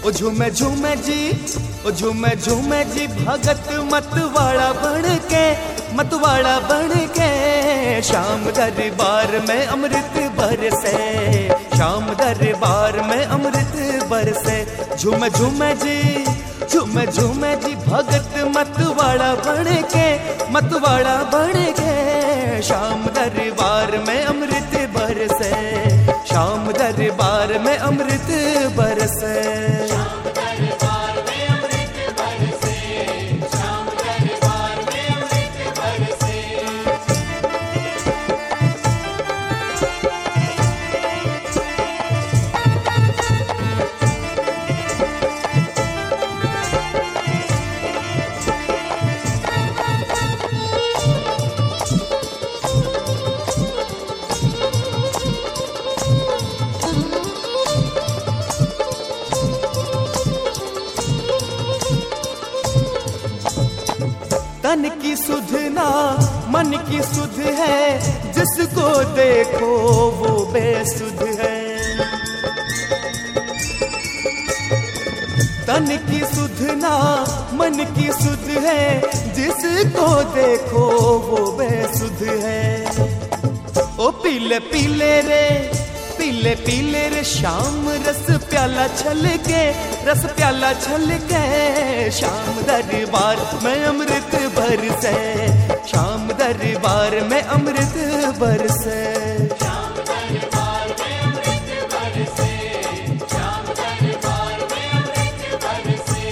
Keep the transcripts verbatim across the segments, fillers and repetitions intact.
ओ झूमे झूमे जी, ओ झूमे झूमे जी भगत मतवाड़ा बन के, मतवाड़ा बन के शाम दरबार में अमृत बरसे, शाम दरबार में अमृत बरसे। झूमे झूमे जी, झूमे झूमे जी भगत मतवाड़ा बन के, मतवाड़ा बन के शाम दरबार में अमृत बरसे, शाम दरबार में अमृत बरसे। शाम दरबार में अमृत बरसे, शाम दरबार में अमृत बरसे। तन की सुधना मन की सुध है, जिसको देखो वो बेसुध है। तन की सुधना मन की सुध है, जिसको देखो वो बेसुध है। ओ पीले पीले रे, पीले पीले रे शाम रस प्याला छल के, रस प्याला छल के शाम दरबार में अमृत बरसे, शाम दरबार में अमृत बरसे। शाम दरबार में अमृत बरसे, शाम दरबार में अमृत बरसे।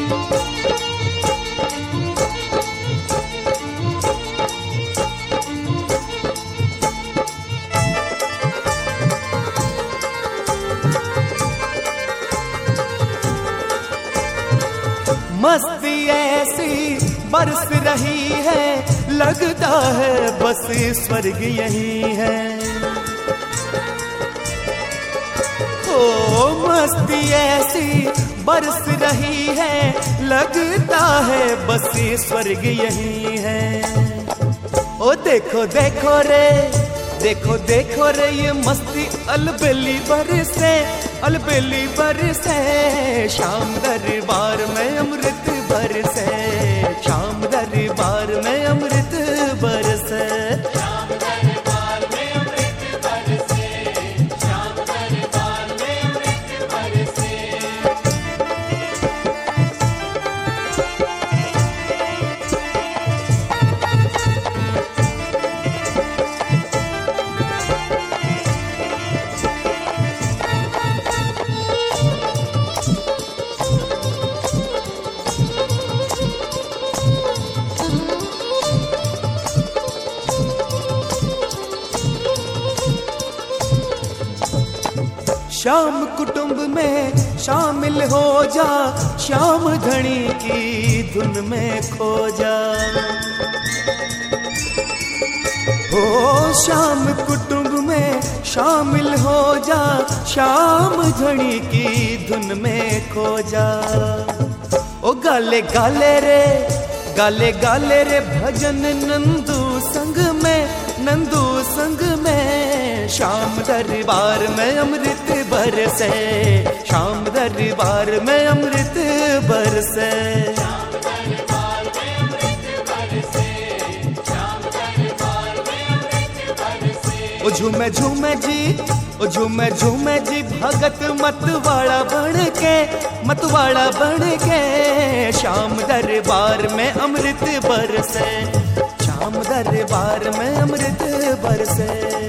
मस्ती ऐसी बरस रही है, लगता है बस स्वर्ग यही है। ओ मस्ती ऐसी बरस रही है, लगता है बस स्वर्ग यही है। ओ देखो देखो रे, देखो देखो रे ये मस्ती अलबेली बरसे, अलबेली बरसे शाम दरबार में अमृत बरसे, शाम दरबार में अमृत बरसे। शाम दरबार में अमृत बरसे, शाम दरबार में अमृत बरसे। श्याम कुटुंब में शामिल हो जा, श्याम धनी की धुन में खो जा। ओ श्याम कुटुंब में शामिल हो जा, श्याम धनी की धुन में खो जा। ओ गाले गाले रे, गाले गाले रे भजन नंदू संग में, नंदू संग में शाम दरबार में अमृत बरसे, शाम दरबार में अमृत बरसे। शाम दरबार में अमृत बरसे, शाम दरबार में अमृत बरसे। ओ झूमे झूमे जी, ओ झूमे झूमे जी भगत मतवाड़ा बन के, मतवाड़ा बन के शाम दरबार में अमृत बरसे, शाम दरबार में अमृत बरसे।